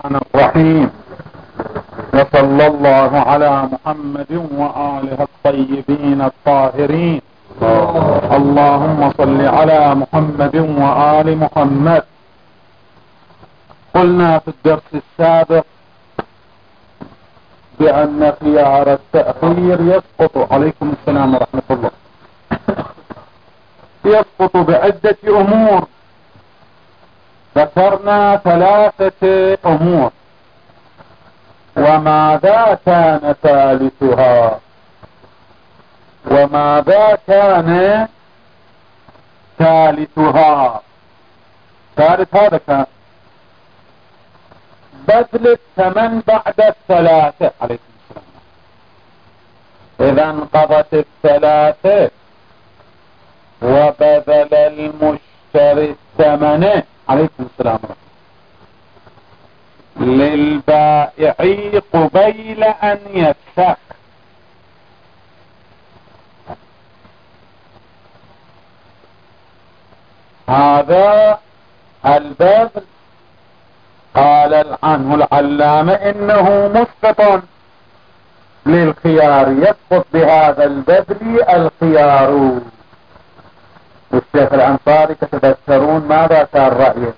الرحمن الرحيم. وصلى الله على محمد وآله الطيبين الطاهرين. اللهم صل على محمد وآل محمد. قلنا في الدرس السابق بأن خيار التأخير يسقط، عليكم السلام ورحمة الله، يسقط بعدة أمور. ذكرنا 3 أمور، وماذا كان ثالثها؟ وماذا كان ثالثها؟ ثالث هذا كان بذل الثمن بعد 3. عليكم السلام. إذا انقضت 3 وبذل المشتري الثمن، عليكم السلام، للبائع قبيل أن يفسخ. هذا البذل قال عنه العلامة إنه مسقط للخيار، يسقط بهذا البذل الخيار. والشيخ الأنصاري تتذكرون ماذا كان رأيه؟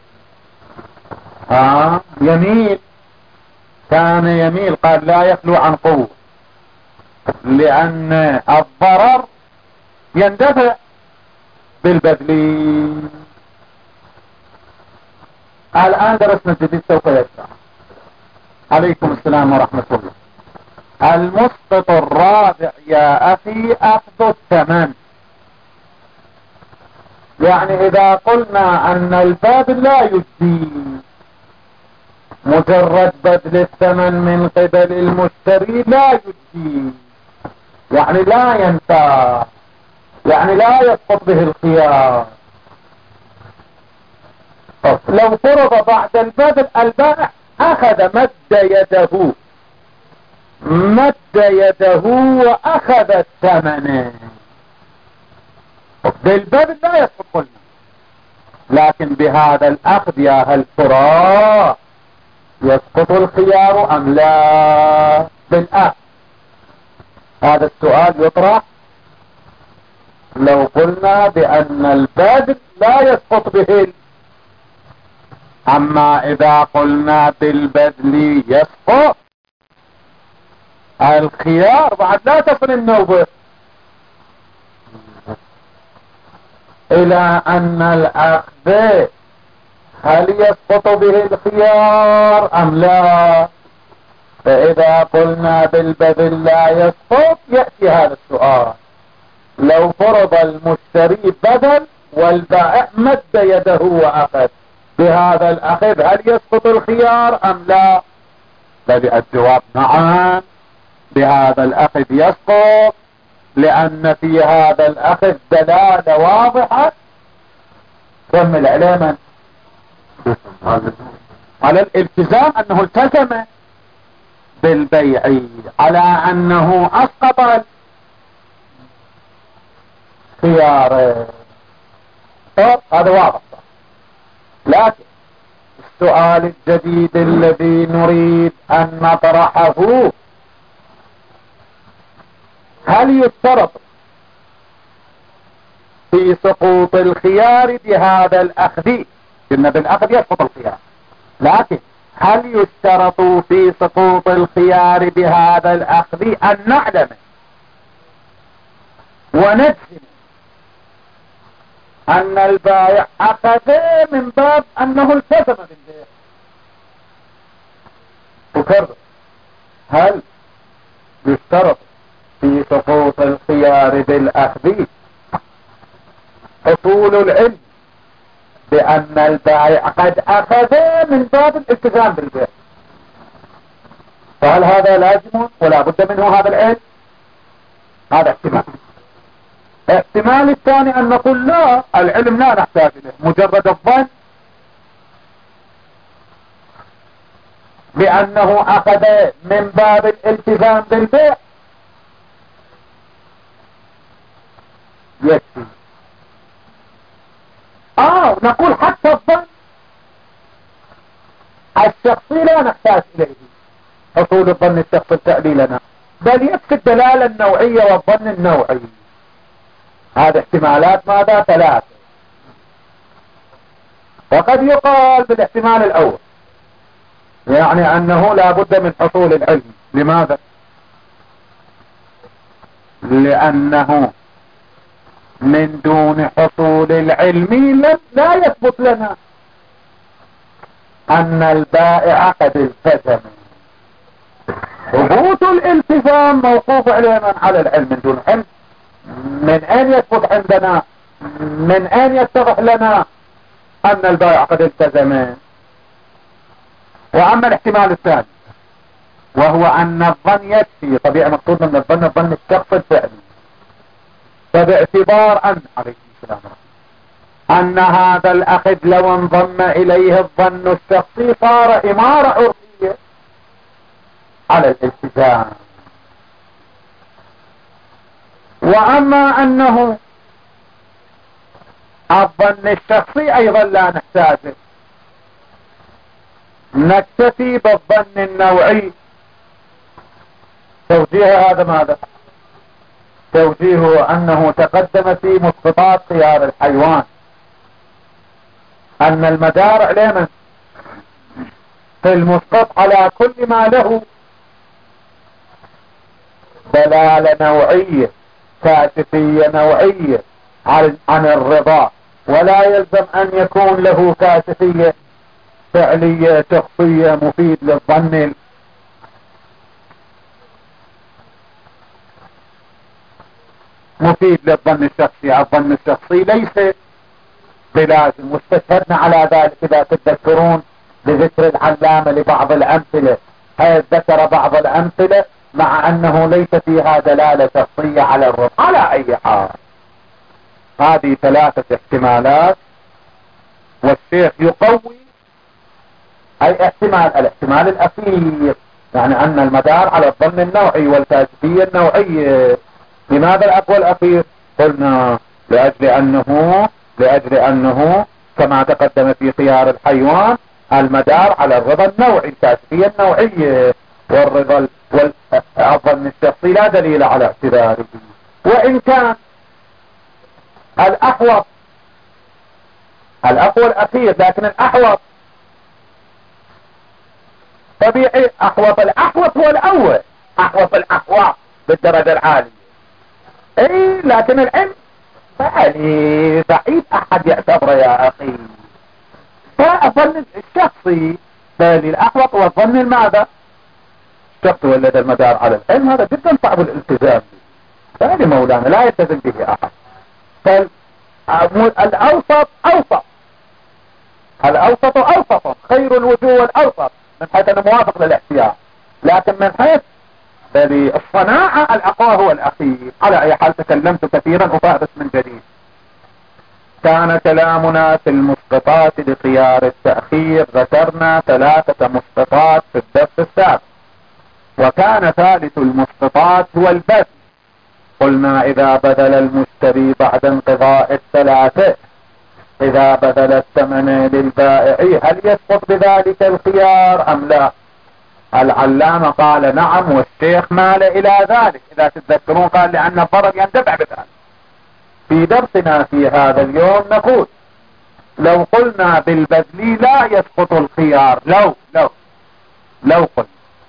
يميل، كان يميل، قال لا يخلو عن قوة، لأن الضرر يندفع بالبذل. الآن درسنا الجديد سوف يشرح. عليكم السلام ورحمة الله. المسقط الرابع يا أخي أخذ الثمن. يعني إذا قلنا أن البذل لا يجزي، مجرد بذل الثمن من قبل المشتري لا يجزي، يعني لا ينفع، يعني لا يسقط به الخيار. لو فرض بعد البذل البائع أخذ مد يده وأخذ الثمن، بالبذل لا يسقط قلنا، لكن بهذا الأخذ يا هل ترى يسقط الخيار أم لا؟ بالأخذ هذا السؤال يطرح. لو قلنا بأن البذل لا يسقط به، أما إذا قلنا بالبذل يسقط الخيار، بعد لا تصل النوبة إلى أن الأخذ هل يسقط به الخيار أم لا. فإذا قلنا بالبذل لا يسقط يأتي هذا السؤال: لو فرض المشتري بذل والبائع مد يده وأخذ، بهذا الأخذ هل يسقط الخيار أم لا؟ الجواب نعم، بهذا الأخذ يسقط، لأن في هذا الأخذ دلالة واضحة. كمل علما على الالتزام، أنه التزم بالبيع، على أنه أسقط الخيار. هذا واضح. لكن السؤال الجديد الذي نريد أن نطرحه: هل يشترط في سقوط الخيار بهذا الأخذ؟ قلنا بالأخذ يسقط الخيار، لكن هل يشترط في سقوط الخيار بهذا الأخذ أن نعلم ونجزم أن البائع أخذ من باب أنه التزم بالبيع؟ وكرر: هل يشترط في سقوط الخيار بالأخذ حصول العلم بأن البائع قد أخذ من باب الالتزام بالبيع؟ فهل هذا لازم ولا بد منه هذا العلم؟ هذا احتمال. احتمال الثاني أن نقول لا، العلم لا نحتاج له، مجرد الظن بأنه أخذ من باب الالتزام بالبيع يكفي. نقول حتى الظن الشخصي لا نحتاج إليه حصول الظن الشخصي تأليلنا، بل يكفي الدلالة النوعية والظن النوعي. هذه احتمالات ماذا؟ ثلاثة. وقد يقال بالاحتمال الأول، يعني أنه لا بد من حصول العلم. لماذا؟ لأنه من دون حصول العلم لا يثبت لنا أن البائع قد التزم. ثبوت الالتزام موقوف علما على العلم. من دون علم من أين يثبت عندنا، من أين يتضح لنا أن البائع قد التزم؟ وأما الاحتمال الثاني وهو أن الظن يكفي، طبيعي مقصود من الظن الشخص الفعلي، فباعتبار أن عليه السلام أن هذا الأخذ لو انضم إليه الظن الشخصي صار إمارة عرفية على الالتزام. وأما أنه الظن الشخصي أيضا لا نحتاجه، نكتفي بالظن النوعي. توجيه هذا ماذا؟ توجيهه أنه تقدم في مسقطات خيار الحيوان أن المدار علما في المسقط على كل ما له دلالة نوعية كاشفية نوعية عن الرضا، ولا يلزم أن يكون له كاشفية فعلية شخصية مفيد للظن الشخصي. الظن الشخصي ليس بلازم، واستشهدنا على ذلك إذا تتذكرون بذكر العلامة لبعض الأمثلة، حيث ذكر بعض الأمثلة مع أنه ليس فيها دلالة شخصية على الرضا. على أي حال هذه ثلاثة احتمالات، والشيخ يقوي أي الاحتمال الأخير، يعني أن المدار على الظن النوعي والكاشفية النوعية. لماذا الأقوى الأخير؟ قلنا لأجل أنه كما تقدم في خيار الحيوان المدار على الرضا النوعي الكاشفية النوعية، والرضا والظن الشخصي لا دليل على اعتباره. وإن كان الأقوى الأخير، لكن الأحوط طبيعي الأحوط هو الأول، الأحوط بالدرجة العالية. لكن العلم يعني بعيد أحد يعتبره يا أخي. فالظن الشخصي للأحوط والظن الماذا؟ الشخصي والذي المدار على العلم، هذا جدا صعب الالتزام به، فهذا مولانا لا يلتزم به أحد. فالأوسط أوسط خير الوجوه والأوسط من حيث أنه موافق للاحتياط، لكن من حيث الصناعة الأقوى هو الأخير. على أي حال تكلمت كثيرا أفادت من جديد. كان كلامنا في المسقطات لخيار التأخير، ذكرنا 3 مسقطات في الدرس السابق، وكان ثالث المسقطات هو البذل. قلنا إذا بذل المشتري بعد انقضاء ال3، إذا بذل الثمن للبائع، هل يسقط بذلك الخيار أم لا؟ العلامة قال نعم، والشيخ مال إلى ذلك. إذا تتذكرون قال لأن الضرر يندفع بذلك. في درسنا في هذا اليوم نقول لو قلنا بالبذل لا يسقط الخيار، لو قلنا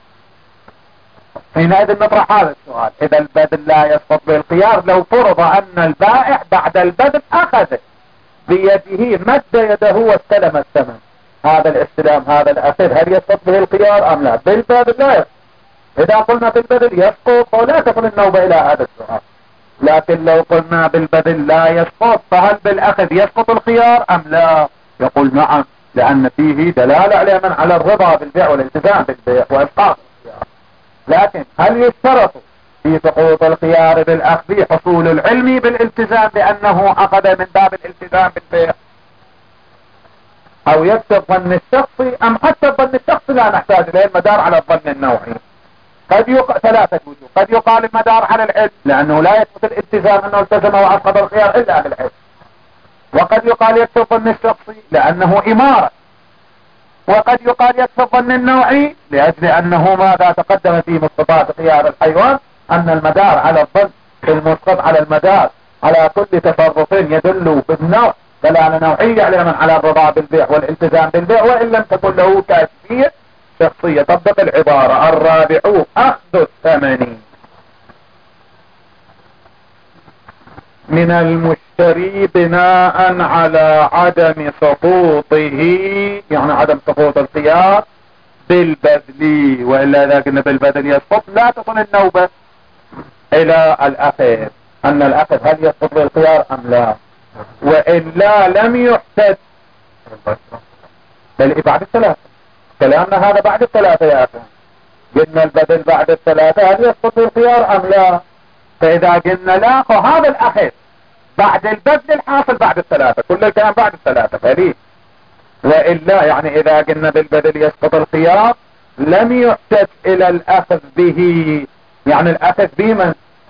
حينئذ نطرح هذا السؤال: إذا البذل لا يسقط بالخيار، لو فرض أن البائع بعد البذل أخذ بيده، مد يده واستلم الثمن، هذا الاستلام هذا الأخذ هل يسقط به الخيار أم لا؟ بالبذل لا يسقط. إذا قلنا بالبذل يسقط ولا تكون النوبة إلى هذا السؤال. لكن لو قلنا بالبذل لا يسقط، فهل بالأخذ يسقط الخيار أم لا؟ يقول نعم، لأن فيه دلالة علما على الرضا بالبيع والالتزام بالبيع وإسقاط الخيار. لكن هل يشترط في سقوط الخيار بالأخذ حصول العلم بالالتزام بأنه أخذ من باب الالتزام بالبيع، أو يكتب ظن الشخصي، أم حتى الظن الشخصي لا نحتاج إليه، المدار على الظن النوعي؟ ثلاثة وجوه. قد يقال المدار على العلم لأنه لا يثبت الالتزام أنه التزم وأسقط الخيار إلا بالعلم. وقد يقال يكتب ظن الشخصي لأنه إمارة وقد يقال يكفي الظن النوعي لأجل أنه ماذا تقدم في مصطلحات خيار الحيوان أن المدار على الظن المسقط على المدار على كل تصرف يدل بالنوع دلالة نوعية يعلم على الرضا بالبيع والالتزام بالبيع وإن لم تكن له كافية شخصية. طبق العبارة. الرابع أخذ الثمن من المشتري بناء على عدم سقوطه، يعني عدم سقوط الخيار بالبذل، وإلا إذا قلنا بالبذل يسقط لا تصل النوبة إلى الأخذ أن الأخذ هل يسقط بالخيار أم لا، وإلا لم يحتج بل بعد الثلاثة. كلامنا هذا بعد الثلاثة يا أخي، قلنا البذل بعد الثلاثة هل يسقط بالخيار أم لا، فإذا قلنا لا فهذا الأخذ بعد البذل الحاصل بعد الثلاثة، كل الكلام بعد الثلاثة فليه، وإلا يعني إذا قلنا بالبذل يسقط الخيار لم يحتج إلى الأخذ به، يعني الأخذ بمن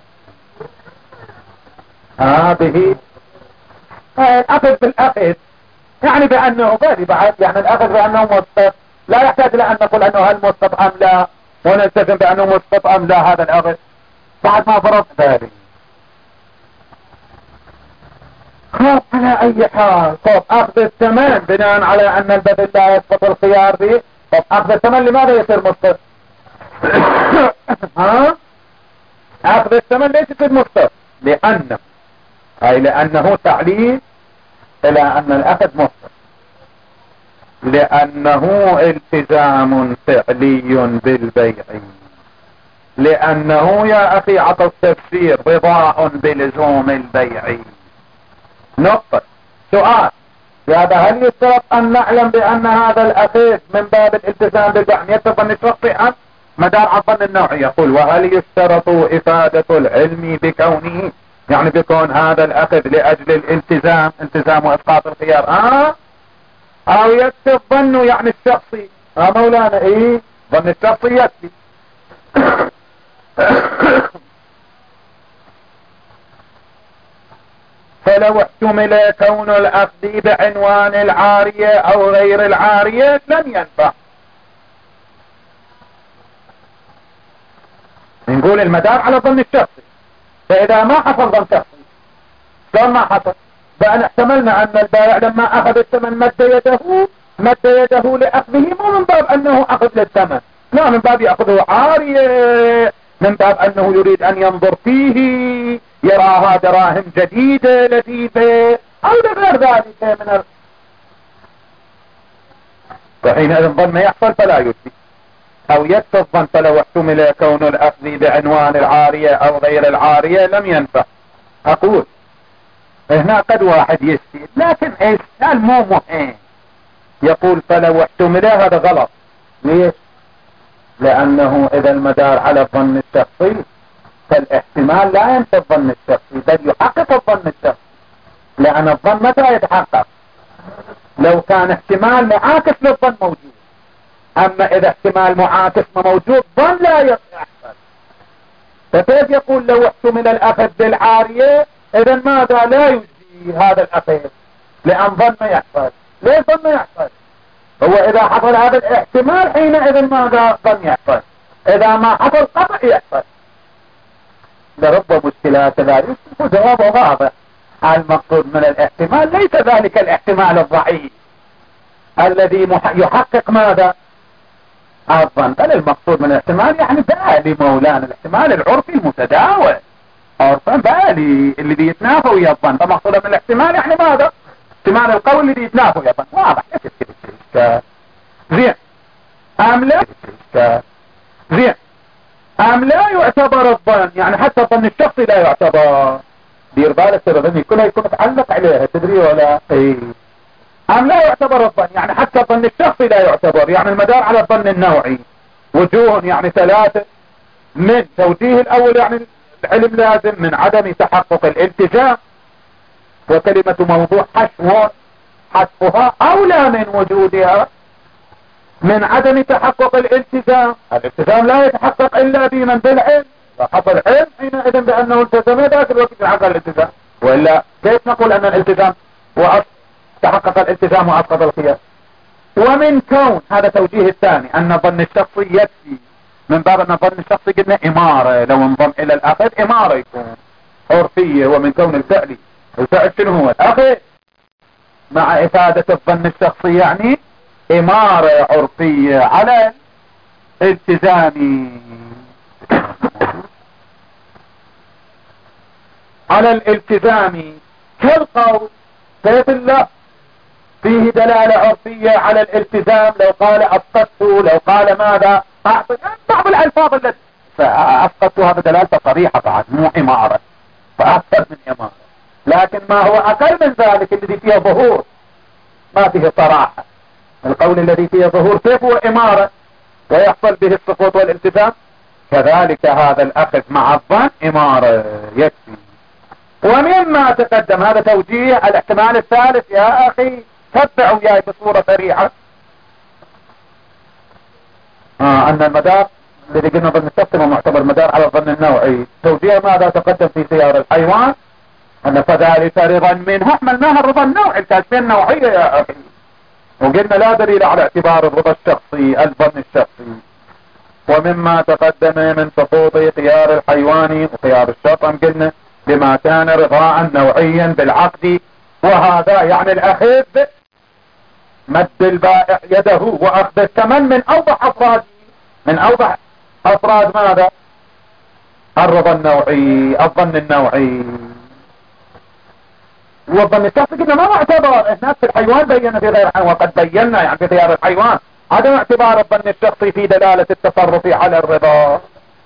به الأخذ بالأخذ يعني بأنه بادي بعد، يعني الأخذ بأنه مسقط لا يحتاج إلى أن نقول أنه هل مسقط أم لا ونلتزم بأنه مسقط أم لا هذا الأخذ بعد ما فرض ذلك. خاف على أي حال خاف أخذ الثمن بناء على أن البذل لا يسقط الخيار به. طب أخذ الثمن لماذا يصير مسقط؟ أخذ الثمن ليس يصير مسقط لأنه تعليل إلى أن الأخذ مسقط، لأنه التزام فعلي بالبيع، لأنه يا أخي عطى التفسير رضاء بلزوم البيع. نقطة. سؤال هذا هل يشترط أن نعلم بأن هذا الأخذ من باب الالتزام بالبيع يتظن الشخصي أم مدار على الظن النوعي؟ يقول وهل يشترط إفادة العلم بكونه، يعني بكون هذا الأخذ لأجل الالتزام التزام وإسقاط الخيار أو يكفي الظن يعني الشخصي؟ مولانا ظن الشخصي يكفي. فلو احتمل كون الأخذ بعنوان العارية أو غير العارية لم ينفع. نقول المدار على ظن الشخصي، فإذا ما حصل ظن شخصي شلون ما حصل؟ بأن احتملنا أن البائع لما أخذ الثمن مد يده لأخذه مو من باب أنه أخذ للثمن، لا من باب يأخذه عارية، من باب أنه يريد أن ينظر فيه يراها دراهم جديدة لذيذة أو غير ذلك من فحينئذ ظن ما يحصل فلا يجزي أو يكفي الظن. فلو احتمل كون الأخذ بعنوان العارية أو غير العارية لم ينفع. أقول هنا قد واحد يسأل لكن السؤال مو مهم، يقول فلو احتمل هذا غلط. ليش؟ لأنه إذا المدار على الظن الشخصي فالاحتمال لا ينفي الظن الشخصي بل يحقق الظن الشخصي، لأن الظن متى يتحقق؟ لو كان احتمال معاكس للظن موجود، أما إذا احتمال معاكس ما موجود ظن لا يحصل. فكيف يقول لو احتمل الأخذ بالعارية إذا ماذا لا يجزي هذا الأخذ لأن ظن ما يحصل؟ ليه ظن ما يحصل؟ هو إذا حصل هذا الاحتمال حينئذ ماذا ظن يحصل، إذا ما حصل قطع يحصل. لرب مشكلات ذلك وجوابه واضح. المقصود من الاحتمال ليس ذلك الاحتمال الضعيف الذي يحقق ماذا؟ الظن، بل المقصود من الاحتمال يعني بالي مولانا الاحتمال العرفي المتداول عرفا بالي اللي بيتنافى ويا الظن، فمقصود من الاحتمال يعني ماذا؟ احتمال القول اللي بيتنافى ويا الظن. واضح زين أم لا؟ زين أم لا يعتبر الظن، يعني حتى الظن الشخصي لا يعتبر. دير بالك ترى ظني كلها يكون متعلق عليها تدري ولا أم لا يعتبر الظن، يعني حتى الظن الشخصي لا يعتبر، يعني المدار على الظن النوعي وجوه يعني ثلاثة. من توجيه الأول يعني العلم لازم من عدم تحقق الالتزام، وكلمة موضوع حشفها أولى من وجودها من عدم تحقق الالتزام. الالتزام لا يتحقق إلا بمن بالعلم، فحصل علم حينئذ بأنه التزم ذاك الوقت يتحقق الالتزام، وإلا كيف نقول أن الالتزام تحقق الالتزام وأسقط الخيار؟ ومن كون هذا توجيه الثاني أن الظن الشخصي يكفي، من باب أن الظن الشخصي قلنا إمارة، لو انضم إلى الأخذ إمارة يكون عرفية، ومن كون الفعل شنو هو الأخذ مع إفادة الظن الشخصي يعني إمارة عرفية على الالتزام. على الالتزام كالقول سيف الله فيه دلالة عرفية على الالتزام، لو قال أسقطته، لو قال ماذا بعض الألفاظ التي فأسقطتها بدلالة صريحة بعد مو إمارة، فأكثر من إمارة. لكن ما هو أقل من ذلك الذي فيه ظهور ما فيه صراحة، القول الذي فيه ظهور كيف هو إمارة ويحصل به السقوط والالتزام، كذلك هذا الأخذ مع الظن إمارة يكفي. ومما تقدم هذا توجيه الاحتمال الثالث يا أخي، تبعوا وياي بصورة سريعة، أن المدار الذي قلنا ظن الشخصي معتبر مدار على الظن النوعي. توجيه ماذا تقدم في سيار الحيوان، أن فذلك رضا منه، احملناها الرضا النوعي الكاشفين النوعية يا أخي، وقلنا لا دليل على اعتبار الرضا الشخصي الظن الشخصي. ومما تقدم من سقوط خيار الحيوان وخيار الشطن قلنا بما كان رضاء نوعيا بالعقد، وهذا يعني الأخذ مد البائع يده وأخذ الثمن من أوضح أفراد، من أوضح أفراد ماذا الرضا النوعي الظن النوعي. والظن الشخصي قلنا ما معتبر، هناك في الحيوان بينا في غير الحيوان، وقد بينا يعني في خيار الحيوان عدم اعتبار الظن الشخصي في دلالة التصرف على الرضا.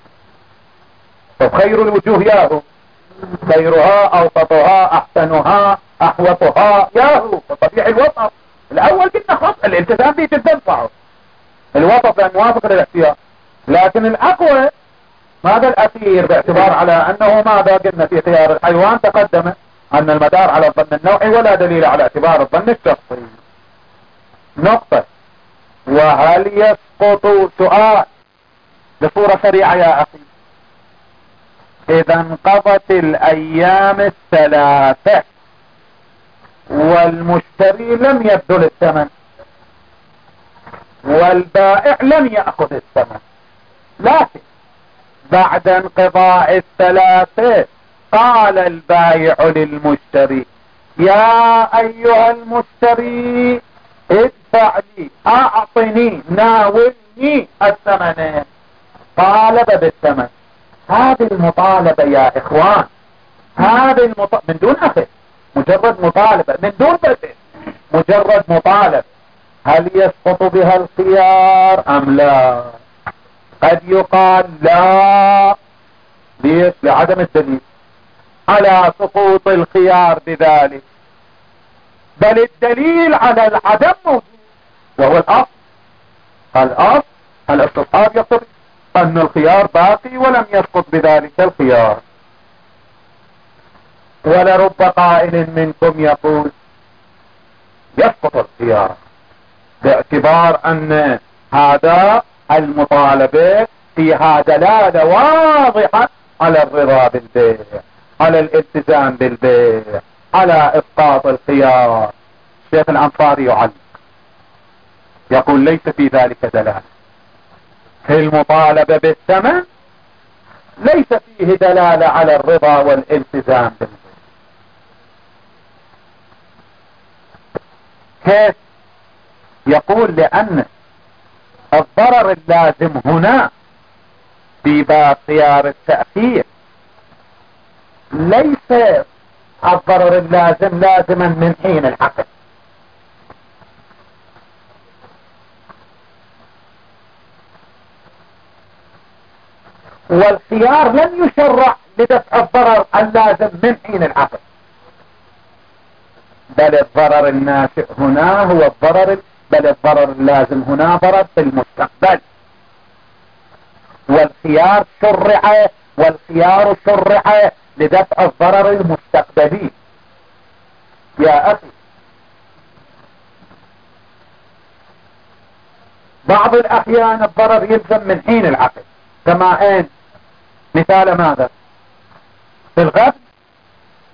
خير الوجوه ياهو، خيرها أوسطها أحسنها أحوطها ياهو، طبيعي الوسط. الأول قلنا خط الالتزام به جدا صعب، الوسط لأن موافق للاحتياط، لكن الأقوى ماذا الأثير باعتبار على أنه ماذا قلنا في خيار الحيوان تقدم أن المدار على الظن النوعي ولا دليل على اعتبار الظن الشخصي. نقطة. وهل يسقط سؤال بصورة سريعة يا أخي، إذا انقضت الأيام الثلاثة والمشتري لم يبذل الثمن والبائع لم يأخذ الثمن، لكن بعد انقضاء الثلاثة قال البائع للمشتري يا أيها المشتري ادفع لي أعطني ناولني الثمن، طالب بالثمن. هذه المطالبة يا إخوان، هذه من دون أخذ، مجرد مطالبة من دون بذل، مجرد مطالب، هل يسقط بها الخيار أم لا؟ قد يقال لا. ليش؟ لعدم الدليل على سقوط الخيار بذلك، بل الدليل على العدم موجود وهو الأصل. الاستصحاب يقتضي أن الخيار باقي ولم يسقط بذلك الخيار. ولرب قائل منكم يقول يسقط الخيار باعتبار أن هذا المطالبة فيها دلالة واضحة على الرضا بالبيع، على الالتزام بالبيع، على إسقاط الخيار. الشيخ الأنصاري يعلق يقول ليس في ذلك دلالة، في المطالبة بالثمن ليس فيه دلالة على الرضا والالتزام بالبيع. كيف؟ يقول لأن الضرر اللازم هنا في باب خيار التأخير ليس الضرر اللازم لازما من حين العقد، والخيار لم يشرع لدفع الضرر اللازم من حين العقد، بل الضرر الناشئ هنا هو الضرر اللازم هنا ضرر في المستقبل، والخيار شرع لدفع الضرر المستقبلي. يا أخي بعض الأحيان الضرر يلزم من حين العقد، كما أين مثال ماذا؟ في الغد،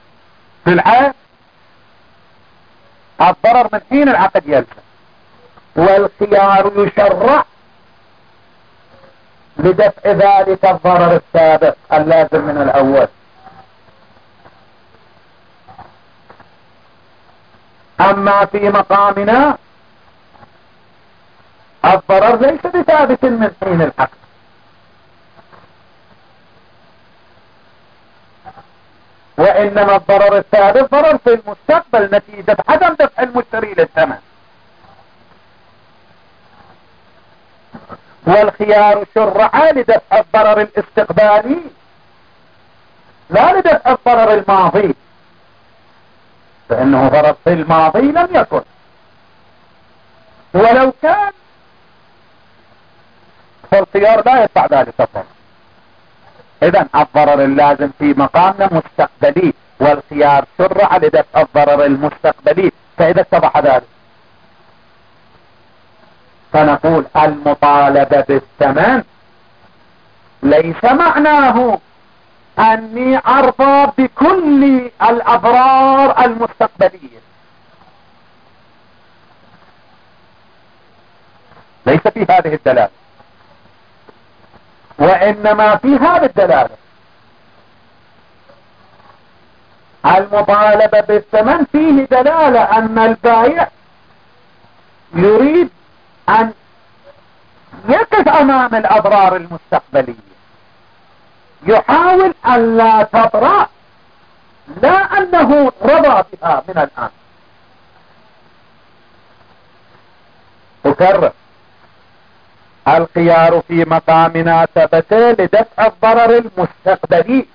في العين، الضرر من حين العقد يلزم. والخيار يشرع لدفع ذلك الضرر السابق اللازم من الأول. أما في مقامنا الضرر ليس بثابت من حين الحق، وإنما الضرر الثابت ضرر في المستقبل نتيجة عدم دفع المشتري للثمن. والخيار شرع لدفع الضرر الاستقبالي لا لدفع الضرر الماضي، فإنه ضرر في الماضي لم يكن، ولو كان فالخيار لا يدفع ذلك الضرر. إذن الضرر اللازم في مقامنا مستقبلي، والخيار شرع لدفع الضرر المستقبلي، فإذا اتضح ذلك فنقول المطالبة بالثمن ليس معناه أني أرضى بكل الأضرار المستقبلية، ليس في هذه الدلالة، وإنما في هذه الدلالة. المطالبة بالثمن فيه دلالة أن البائع يريد أن يقف أمام الأضرار المستقبلية، يحاول أن لا تطرأ، لا أنه رضى بها من الآن. أكرر، الخيار في مقامنا ثبت لدفع الضرر المستقبلي،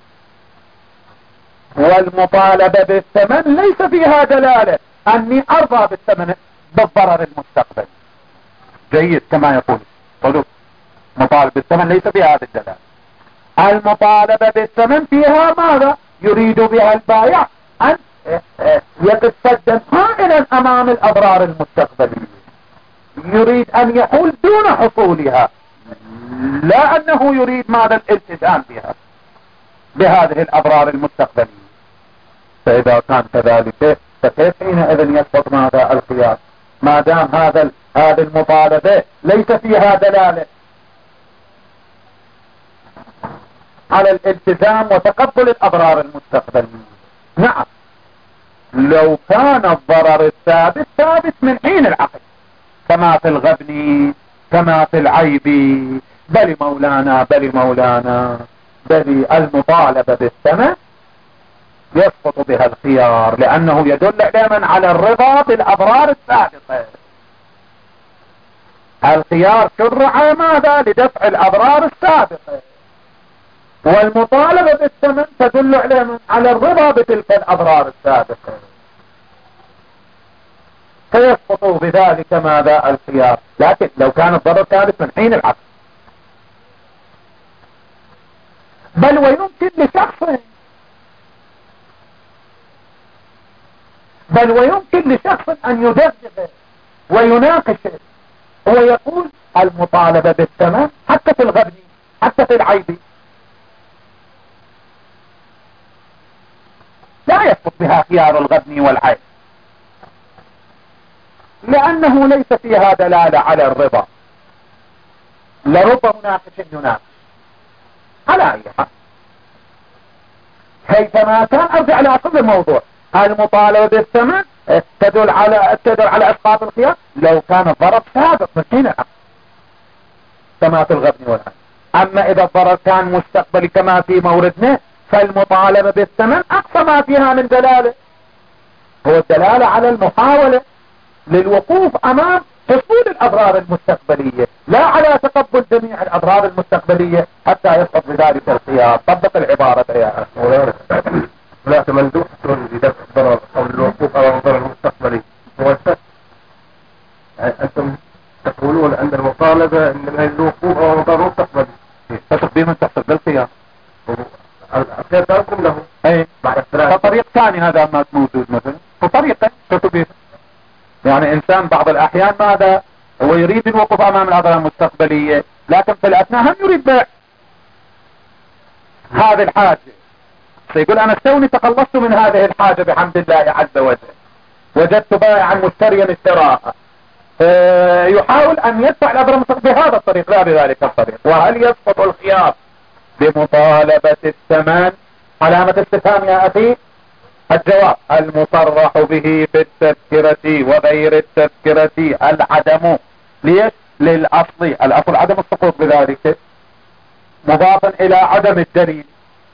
والمطالبة بالثمن ليس فيها دلالة أني أرضى بالثمن بالضرر المستقبلي. جيد كما يقول صدق، مطالبة بالثمن ليس فيها هذه الدلالة. المطالبة بالثمن فيها ماذا؟ يريد بها البائع أن يقف سدا هائلا أمام الأضرار المستقبلية، يريد أن يحول دون حصولها، لا أنه يريد ماذا؟ الالتزام بها بهذه الأضرار المستقبلية. فإذا كان كذلك فكيف حينئذ يسقط ماذا؟ الخيار، ما دام هذه المطالبة ليس فيها دلالة على الالتزام وتقبل الأضرار المستقبلية. نعم، لو كان الضرر الثابت ثابت من حين العقد كما في الغبن كما في العيب، بل مولانا المطالبة بالثمن يسقط بها الخيار، لأنه يدل دائما على الرضا بالأضرار السابقة. الخيار شرع ماذا؟ لدفع الأضرار السابقة، والمطالبة بالثمن تدل على الرضا بتلك الأضرار السابقة، فيسقط بذلك ماذا؟ الخيار. لكن لو كان الضرر ثابت من حين العقد، بل ويمكن لشخص أن يدغدغ ويناقش ويقول المطالبة بالثمن حتى في الغبن حتى في العيب لا يسقط بها خيار الغبن والعيب، لأنه ليس فيها دلالة على الرضا، لرب مناقش يناقش على أي حال. كيفما كان أرجع إلى أصل الموضوع، المطالبة بالثمن تدل على إسقاط الخيار لو كان الضرر سابق من حين العقد كما في الغبن والعيب. أما إذا الضرر كان مستقبلي كما في موردنا، فالمطالبة بالثمن أقصى ما فيها من دلالة هو الدلالة على المحاولة للوقوف أمام حصول الأضرار المستقبلية، لا على تقبل جميع الأضرار المستقبلية حتى يسقط بذلك الخيار. طبق العبارة يا أخي. هناك مندوب لدفع الضرر أو الوقوف أمام الضرر المستقبلي هو الفتح. أنتم تقولون أن المطالبة إنما الوقوف أمام الضرر المستقبلي فتح بمن تحصل بالخيار، الخيار تركم له أي فطريق ثاني هذا ما موجود مثلا، وطريقة تتبه يعني إنسان بعض الأحيان ماذا هو يريد الوقوف أمام الأضرار المستقبلية، لكن في الأثناء هم يريد بيع هذه الحاجة، سيقول أنا استوني تخلصت من هذه الحاجة بحمد الله عز وجل، وجدت بائعا مشتريا اشتراها، يحاول ان يدفع الأضرار المستقبلية بهذا الطريق لا بذلك الطريق. وهل يسقط الخيار بمطالبة الثمن؟ علامة استفهام يا أخي. الجواب المصرح به في التذكرة وغير التذكرة العدم. ليش؟ للأصل. الأصل عدم السقوط بذلك مضافا إلى عدم الدليل.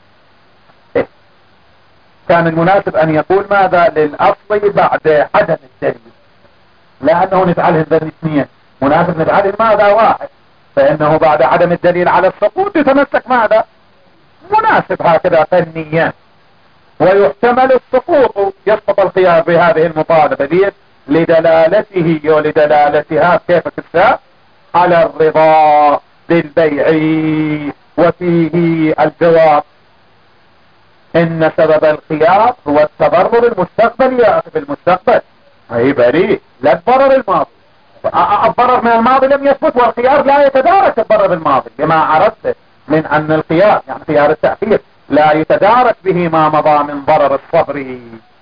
كان المناسب أن يقول ماذا؟ للأصل بعد عدم الدليل، لأنه نفعله ذني اثنين، مناسب نفعله ماذا؟ واحد. فإنه بعد عدم الدليل على السقوط يتمسك ماذا؟ مناسب هكذا فنيا. ويحتمل السقوط، يسقط الخيار بهذه المطالبة دي لدلالته ولدلالتها كيف تساء على الرضا بالبيع. وفيه الجواب ان سبب الخيار هو التضرر المستقبلي يا اخي. بالمستقبل اي بريء، لا الضرر الماضي. الضرر من الماضي لم يثبت، والخيار لا يتدارك الضرر الماضي كما عرفت من ان الخيار يعني خيار التأخير لا يتدارك به ما مضى من ضرر الصبر.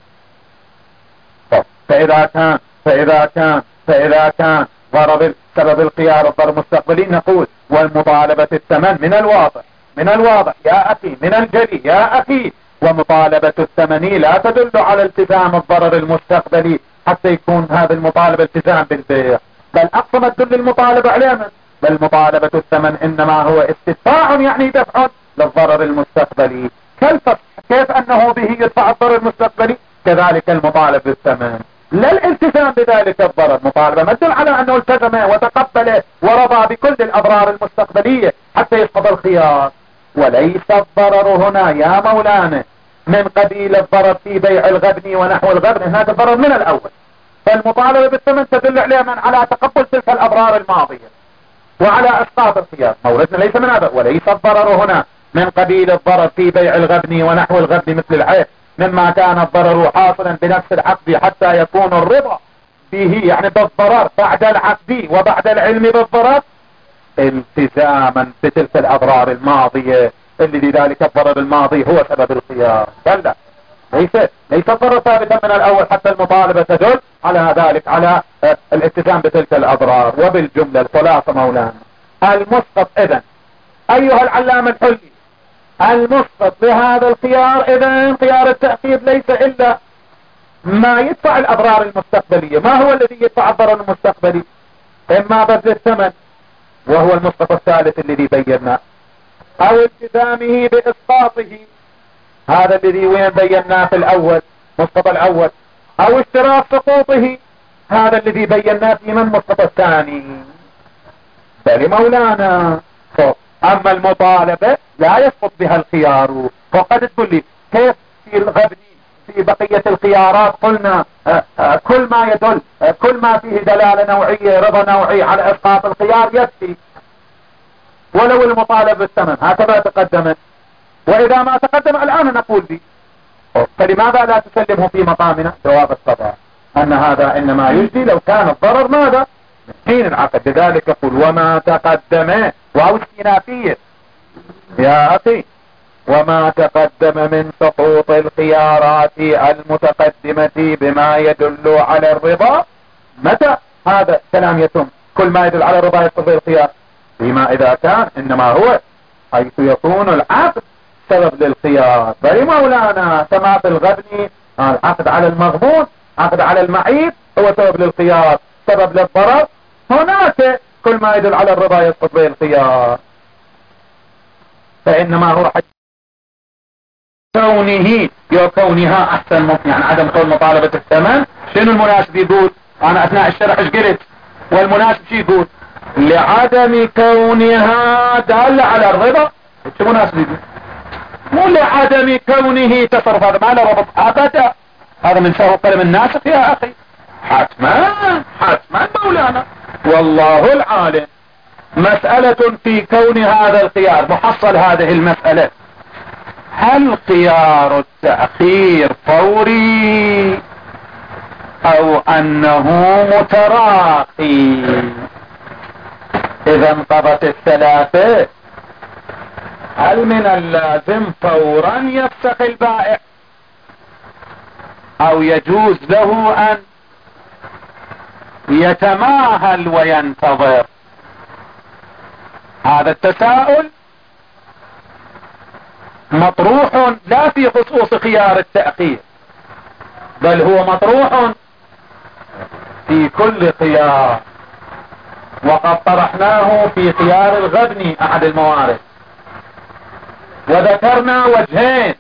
فإذا كان ضرر سبب الخيار الضرر المستقبلي، نقول والمطالبة الثمن من الواضح يا أخي، من الجلي يا أخي. ومطالبة الثمن لا تدل على التزام الضرر المستقبلي حتى يكون هذا المطالبة التزام بالبيع، بل أقصى ما تدل المطالبة عليه. بل مطالبة الثمن إنما هو استدفاع يعني دفع للضرر المستقبلي. كيف أنه به يدفع الضرر المستقبلي، كذلك المطالب بالثمن لا الالتزام بذلك الضرر. مطالبة ما تدل على أنه التزم وتقبل ورضى بكل الأضرار المستقبلية حتى يسقط الخيار. وليس الضرر هنا يا مولانا من قبيل الضرر في بيع الغبن ونحو الغبن، هذا الضرر من الأول. فالمطالبة بالثمن تدل عليه من على تقبل تلك الأضرار الماضية وعلى اسقاط الخيار. موردنا ليس من هذا. وليس الضرر هنا من قبيل الضرر في بيع الغبن ونحو الغبن مثل العيب، مما كان الضرر حاصلا بنفس العقد حتى يكون الرضا به يعني بالضرر بعد العقد وبعد العلم بالضرر التزاما بتلك الاضرار الماضية اللي لذلك الضرر الماضي هو سبب الخيار. لا، ليس الضرر ثابتا من الاول حتى المطالبة تدل على ذلك، على الالتزام بتلك الاضرار. وبالجملة الخلاصة مولانا المسقط اذن ايها العلامة الحلي، المسقط بهذا الخيار اذن خيار التأخير ليس الا ما يدفع الاضرار المستقبلية. ما هو الذي يدفع الضرر المستقبلي؟ اما بذل الثمن وهو المسقط الثالث الذي بيناه، او التزامه باسقاطه هذا الذي وين بيناه في الاول مسقط الاول، او اشتراك سقوطه هذا الذي بيناه في من مسقط الثاني. بل مولانا اما المطالبة لا يسقط بها الخيار. فقد تقول لي كيف في الغبن في بقية الخيارات قلنا كل ما يدل كل ما فيه دلالة نوعية رضا نوعي على اسقاط الخيار يكفي ولو المطالبة بالثمن هكذا تقدمت. واذا ما تقدم الان نقول به فلماذا لا تسلمه في مقامنا؟ جواب الصدى ان هذا انما يجدي لو كان الضرر ماذا من حين العقد. لذلك يقول وما تقدم واو استئنافية يا اخي، وما تقدم من سقوط الخيارات المتقدمة بما يدل على الرضا. متى هذا كلام يتم؟ كل ما يدل على الرضا يسقط الخيار فيما اذا كان انما هو حيث يكون العقد سبب للخيار. بل مولانا كما في الغبن العقد على المغبون عقد على المعيب هو سبب للخيار، سبب للضرر هناك كل ما يدل على الرضا يسقط به الخيار. فإنما هو كونها أحسن يعني عدم كون مطالبة الثمن. شنو المناسب يقول؟ أنا أثناء الشرح ايش قلت؟ والمناسب شو يقول؟ لعدم كونها دالة على الرضا. شو مناسب يقول؟ مو لعدم كونه تصرف، هذا ما له ربط أبدا، هذا من سهو قلم الناسخ يا أخي. حتما مولانا والله العالم. مسألة في كون هذا الخيار محصل هذه المسألة، هل خيار التأخير فوري او انه متراخي؟ اذا انقضت الثلاثة هل من اللازم فورا يفسخ البائع او يجوز له ان يتماهل وينتظر. هذا التساؤل مطروح لا في خصوص خيار التأخير، بل هو مطروح في كل خيار، وقد طرحناه في خيار الغبن احد الموارد، وذكرنا وجهين: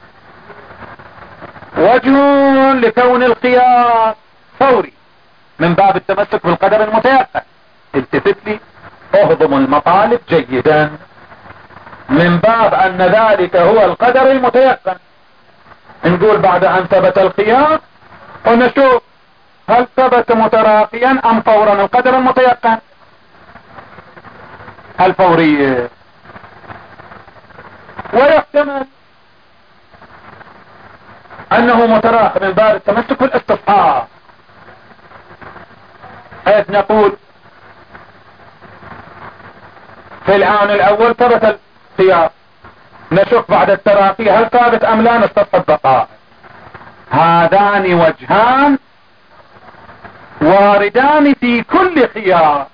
وجه لكون الخيار فوري من باب التمسك بالقدر المتيقن، التفت لي اهضم المطالب جيدا، من باب ان ذلك هو القدر المتيقن. نقول بعد ان ثبت الخيار ونشوف هل ثبت متراخيا ام فورا القدر المتيقن. الفوري ويحتمل انه متراخ من باب التمسك بالاستصحاب، حيث نقول في الآن الأول ثبت الخيار، نشوف بعد التراخي هل ثابت أم لا، نستصحب بقاء. هذان وجهان واردان في كل خيار،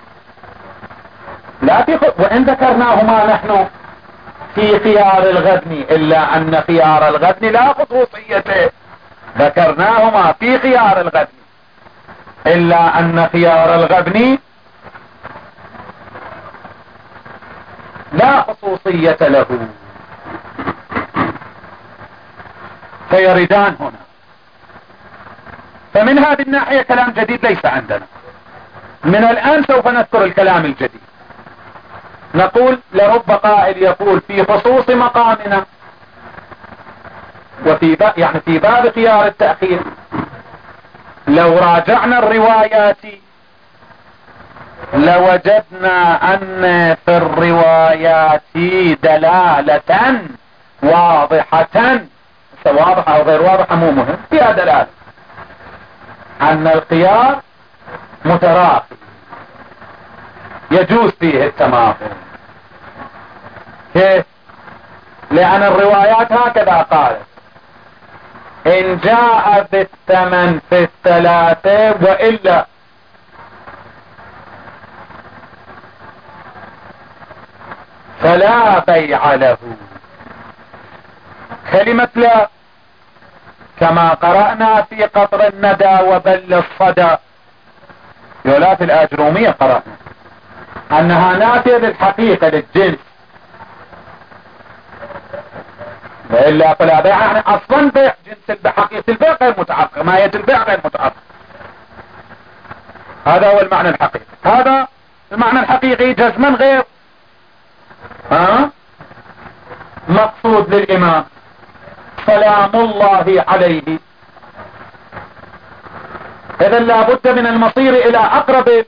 لا وإن ذكرناهما نحن في خيار الغبن، إلا أن خيار الغبن لا خصوصيته، ذكرناهما في خيار الغبن، إلا أن خيار الغبن لا خصوصية له، فيردان هنا. فمن هذه الناحية كلام جديد ليس عندنا. من الآن سوف نذكر الكلام الجديد. نقول لرب قائل يقول في خصوص مقامنا وفي يعني في باب خيار التأخير، لو راجعنا الروايات لوجدنا أن في الروايات دلالة واضحة، واضحة أو غير واضحة مو مهم، فيها دلالة أن الخيار متراخي يجوز فيه التماثل. كيف؟ لأن الروايات هكذا قالت: إن جاء بالثمن في الثلاثة وإلا فلا بيع له. كلمة لا كما قرأنا في قطر الندى وبل الصدى، يولا في الآجرومية قرأنا أنها نافية للحقيقة للجنس، وإلا فلا بيع، يعني أصلا بيع جنس بحقيقة البيع غير متحقق، ماهية البيع غير متحقق. هذا هو المعنى الحقيقي، هذا المعنى الحقيقي جزما غير مقصود للإمام سلام الله عليه. إذا لابد من المصير إلى أقرب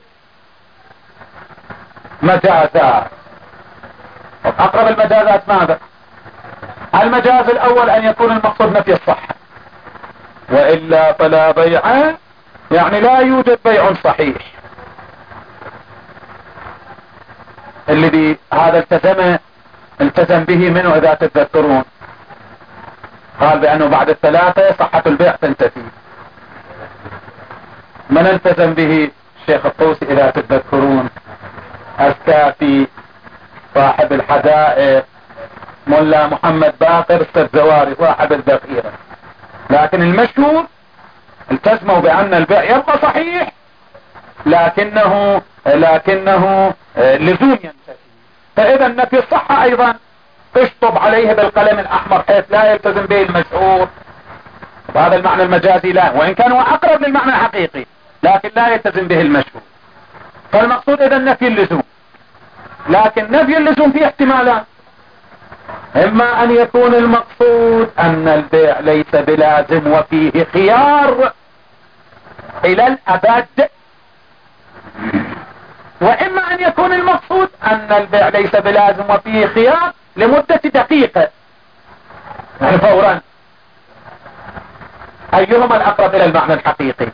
مجازات. أقرب المجازات ماذا؟ المجاز الأول أن يكون المقصود نفي الصحة، وإلا فلا بيع، يعني لا يوجد بيع صحيح. الذي هذا التزم به منه إذا تتذكرون، قال بأنه بعد الثلاثة صحة البيع تنتفي. من التزم به؟ الشيخ الطوسي إذا تتذكرون، الكافي، صاحب الحدائق، ملا محمد باقر السبزواري صاحب الذخيرة. لكن المشهور التزموا بأن البيع يبقى صحيح، لكنه لزوم ينتفي. فإذا نفي الصحة أيضا اشطب عليه بالقلم الأحمر حيث لا يلتزم به المشهور. وهذا المعنى المجازي لا، وإن كان هو أقرب للمعنى الحقيقي، لكن لا يلتزم به المشهور. فالمقصود إذا نفي اللزوم، لكن نفي اللزوم فيه احتمالات: إما أن يكون المقصود أن البيع ليس بلازم وفيه خيار إلى الأبد، وإما أن يكون المقصود أن البيع ليس بلازم وفيه خيار لمدة دقيقة، يعني فورا. أيهما الأقرب إلى المعنى الحقيقي؟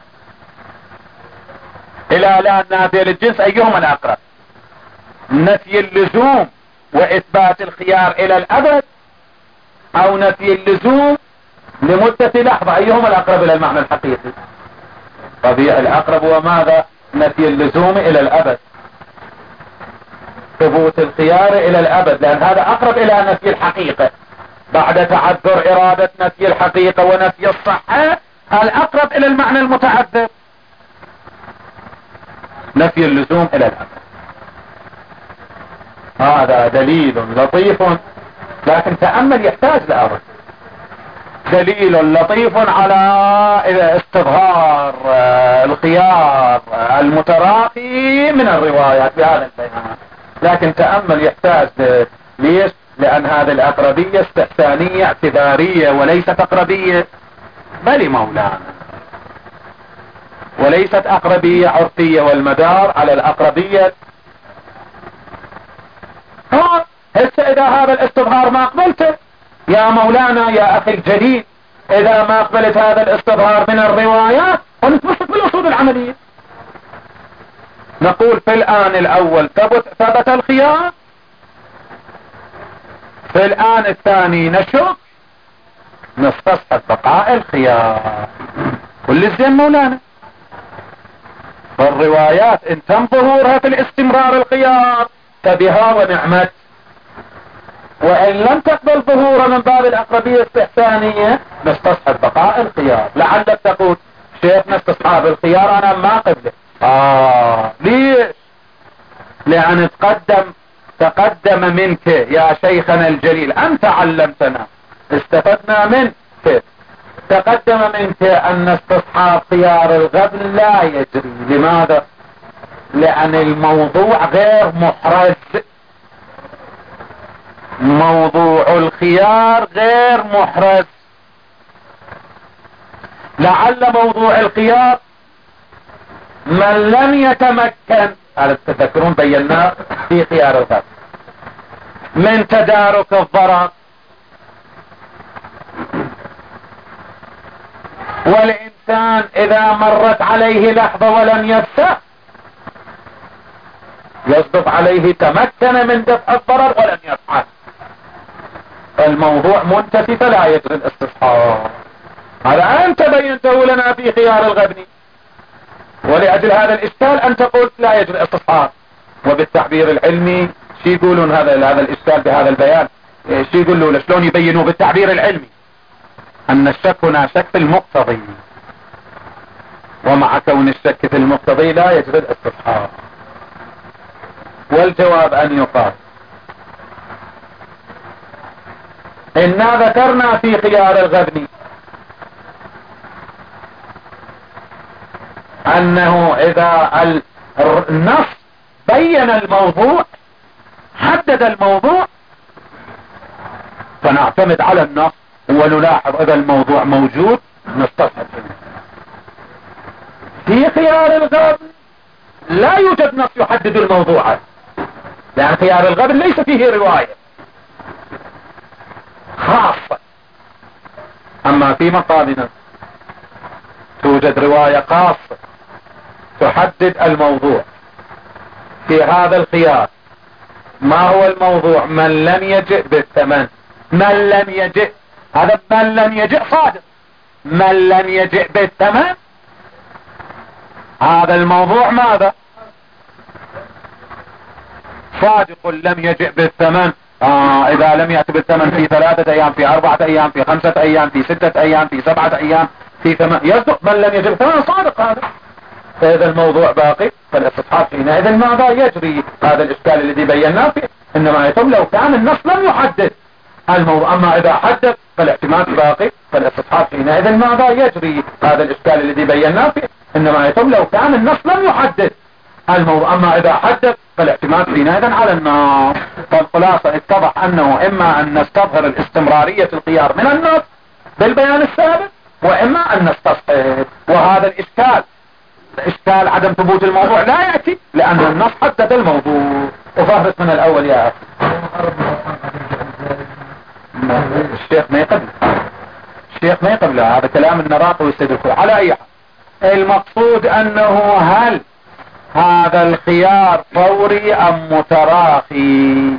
إلى لا نافية للجنس، أيهما الأقرب؟ نفي اللزوم وإثبات الخيار إلى الأبد، أو نفي اللزوم لمدة لحظة؟ أيهما الأقرب إلى المعنى الحقيقي؟ ربيع الأقرب وماذا؟ نفي اللزوم إلى الأبد، ثبوت الخيار إلى الأبد، لأن هذا أقرب إلى نفي الحقيقة بعد تعذر إرادة نفي الحقيقة ونفي الصحة. الأقرب إلى المعنى المتعذر نفي اللزوم إلى الأبد. هذا دليل لطيف، لكن تأمل يحتاج لأمر. دليل لطيف على استظهار الخيار المتراخي من الروايات بهذا البيان، لكن تأمل يحتاج. ليش؟ لأن هذه الأقربية استحسانية اعتبارية وليست أقربية بل مولانا، وليست أقربية عرفية والمدار على الأقربية. هسه إذا هذا الاستظهار ما قبلته يا مولانا يا أخي الجليل، إذا ما قبلت هذا الاستظهار من الروايات ونتمسك بالأصول العملية، نقول في الآن الأول ثبت الخيار، في الآن الثاني نشك نستصحب بقاء الخيار. كل الزين مولانا، والروايات ان تم ظهورها في الاستمرار الخيار فبها ونعمت، وان لم تقبل ظهورها من باب الاقربية الاستحسانية نستصحب بقاء الخيار. لعلك تقول شيخنا استصحاب الخيار انا ما قبله. ليش؟ لان تقدم منك يا شيخنا الجليل، انت علمتنا استفدنا منك، تقدم منك ان استصحاب خيار الغبن لا يجري. لماذا؟ لان الموضوع غير محرز، موضوع الخيار غير محرز. لعل موضوع الخيار من لم يتمكن، هذا تذكرون بيناه في خيار الغبن، من تدارك الضرر، والإنسان إذا مرت عليه لحظة ولم يدفع يصدق عليه تمكن من دفع الضرر ولم يفعل، الموضوع منتفي فلا يجري الاستصحاب. هذا أنت بينته لنا في خيار الغبن، ولأجل هذا الإشكال أنت قلت لا يجري الاستصحاب. وبالتعبير العلمي شو يقولون هذا الإشكال بهذا البيان؟ شو يقولوا شلون يبينوا بالتعبير العلمي؟ أن الشك هنا شك في المقتضي، ومع كون الشك في المقتضي لا يجري الاستصحاب. والجواب أن يقال إنا ذكرنا في خيار الغبن أنه إذا النص بين الموضوع حدد الموضوع فنعتمد على النص ونلاحظ إذا الموضوع موجود نستصحب. في خيار الغبن لا يوجد نص يحدد الموضوع، لأن خيار الغبن ليس فيه رواية خاصة. أما في مقامنا توجد رواية خاصة تحدد الموضوع. في هذا الخيار ما هو الموضوع؟ من لم يجئ بالثمن، من لم يجئ، هذا من لم يجئ صادق، من لم يجئ بالثمن هذا الموضوع ماذا؟ صادق لم يجئ بالثمن. إذا لم يأتي بالثمن في 3 أيام، في 4 أيام، في 5 أيام، في 6 أيام، في 7 أيام، في 8، يصدق من لم يجئ بالثمن صادق هذا. فإذا الموضوع باقي فالاستصحاب حينئذ ماذا يجري؟ هذا الإشكال الذي بيناه فيه إنما يتم لو كان النص لم يحدد الموضوع. أما إذا حدد فالاعتماد باقي فالاستصحاب حينئذ ماذا يجري؟ هذا الإشكال الذي بيناه فيه إنما يتم لو كان النص لم يحدد الموضوع. أما إذا حدد فالاعتماد حينئذ على النص. فالخلاصة اتضح أنه إما أن نستظهر الاستمرارية الخيار من النص بالبيان السابق، وإما أن نستصحب. وهذا الإشكال إشكال عدم ثبوت الموضوع لا يأتي لأن النص حدد الموضوع. وفهرت من الأول يا أخي. الشيخ ما يقبل، الشيخ ما يقبل، هذا كلام النراقي ويستدركه. على أي حال المقصود أنه هل هذا الخيار فوري أم متراخي؟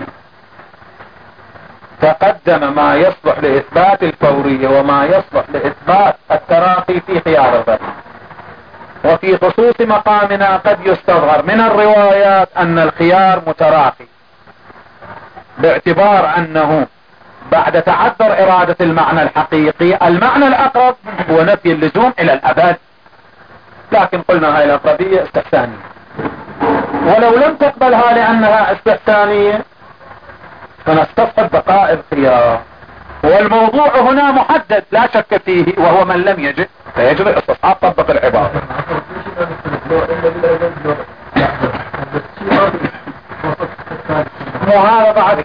تقدم ما يصلح لإثبات الفورية وما يصلح لإثبات التراخي في خيار الغبن. وفي خصوص مقامنا قد يستظهر من الروايات أن الخيار متراخي، باعتبار أنه بعد تعذر إرادة المعنى الحقيقي المعنى الأقرب هو نفي اللزوم إلى الأبد، لكن قلنا هاي الأقربية استحسانية، ولو لم تقبلها لأنها استحسانية فنستصحب بقاء الخيار. والموضوع هنا محدد لا شك فيه، وهو من لم يجد فيجب الاستصحاب طبق العبارة. وهذا بعد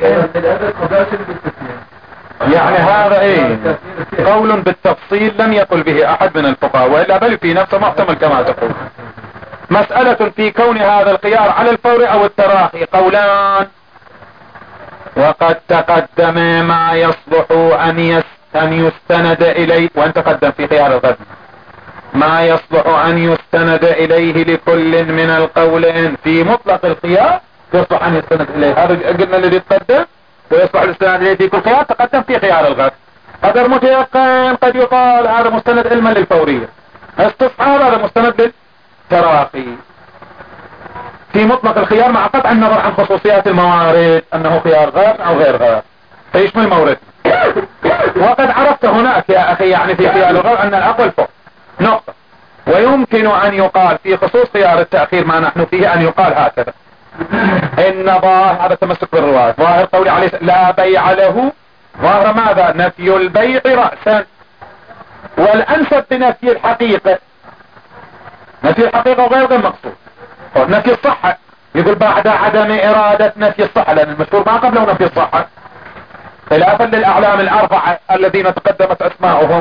يعني هذا ايه قول بالتفصيل لم يقل به احد من الفقهاء، وإلا بل في نفسه محتمل كما تقول. مسألة في كون هذا الخيار على الفور او التراخي قولان، وقد تقدم ما يصلح ان يستند اليه، وان تقدم في خيار الغد ما يصلح ان يستند اليه لكل من القولين في مطلق الخيار يصلح ان يستند اليه. هذا قلنا الذي تقدم ويصلح الاستناد اليه في كل خيار تقدم في خيار الغد. قدر متيقن قد يقال هذا مستند علما للفورية، استصحاب هذا مستند للتراخي في مطلق الخيار مع قطع النظر عن خصوصيات الموارد انه خيار غير او غير غير فيشمل مورد. وقد عرفت هناك يا اخي يعني في خيار الغير ان الاقوى الفوق نقطة. ويمكن ان يقال في خصوص خيار التأخير ما نحن فيه ان يقال هكذا ان ظاهر هذا تمسك بالرواية، ظاهر قولي عليه لا بيع له، ظاهر ماذا؟ نفي البيع رأسا، والانسب بنفي الحقيقة، نفي الحقيقة غير مقصود، نفي الصحة يقول بعد عدم ارادة نفي الصحة، لان المشهور ما قبله نفي الصحة خلافا للاعلام الاربعة الذين تقدمت اسماؤهم.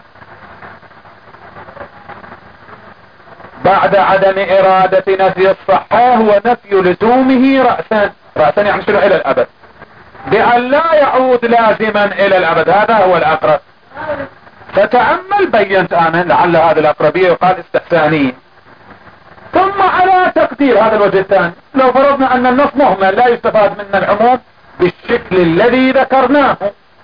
بعد عدم ارادة نفي الصحة هو نفي لزومه رأسا، رأسا يعني شنو الى الابد، بأن لا يعود لازما الى الابد، هذا هو الاقرب. فتأمل بينت انا لعل هذا الاقربية يقال استحسانية. ثم على تقدير هذا الوجه الثاني لو فرضنا ان النص مهمل لا يستفاد من العموم بالشكل الذي ذكرناه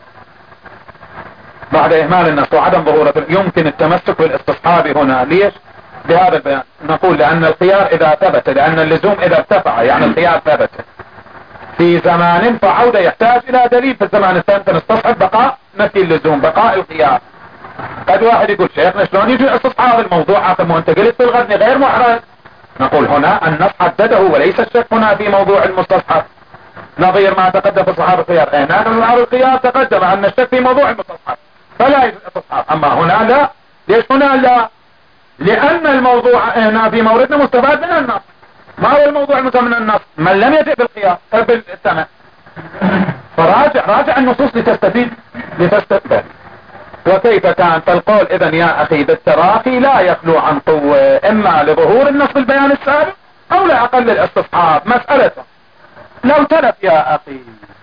بعد اهمال النص وعدم ظهوره، يمكن التمسك بالاستصحاب هنا. ليش؟ بهذا البيان نقول لان الخيار اذا ثبت، لان اللزوم اذا ارتفع يعني الخيار ثبت في زمان فعودة يحتاج الى دليل في الزمان الثاني، فنستصحب بقاء نفي اللزوم بقاء الخيار. قد واحد يقول شيخنا شلون يجي استصحاب الموضوع حتى وانت قلت في الغد غير محرج؟ نقول هنا النص حدده وليس الشك هنا في موضوع المستصحب، نظير ما تقدم في صحاب الخيار. هنا الخيار تقدم ان الشك في موضوع المستصحب فلا يجوز الاستصحاب، اما هنا لا. ليش هنا لا؟ لان الموضوع هنا في موردنا مستفاد من النص. ما هو الموضوع المستفاد من النص؟ من لم يجئ بالخيار بالثمن. راجع النصوص لتستفيد. وكيف كان؟ فالقول اذن يا اخي بالتراخي لا يخلو عن قوة، اما لظهور النص بالبيان السابق او لاقل الاستصحاب. مسألة لو تلف يا اخي